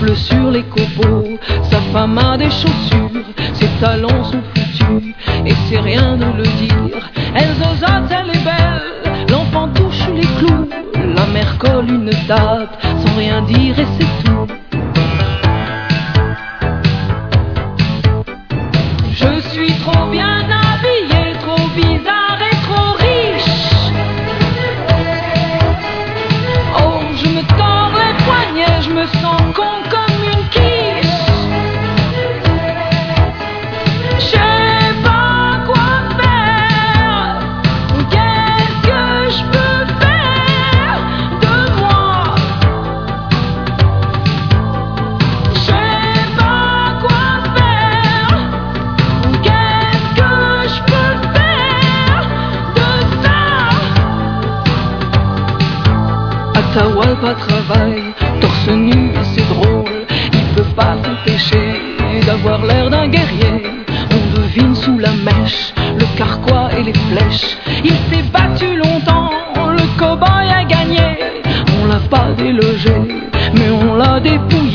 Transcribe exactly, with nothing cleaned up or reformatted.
souffle sur les copeaux. Sa femme a des chaussures, ses talons sont foutus, et c'est rien de le dire. Elzozote, elle est belle, l'enfant touche les clous, la mère colle une tape sans rien dire et c'est tout. Je suis trop bien habillée, trop bizarre et trop riche. Oh, je me tords les poignets, je me sens con comme une quiche. Je sais pas quoi faire, qu'est-ce que je peux faire de moi? Je sais pas quoi faire, qu'est-ce que je peux faire de ça? Atahualpa travaille, torse nu et c'est drôle. Il peut pas s'empêcher d'avoir l'air d'un guerrier. On devine sous la mèche le carquois et les flèches. Il s'est battu longtemps, le cow-boy a gagné. On l'a pas délogé, mais on l'a dépouillé.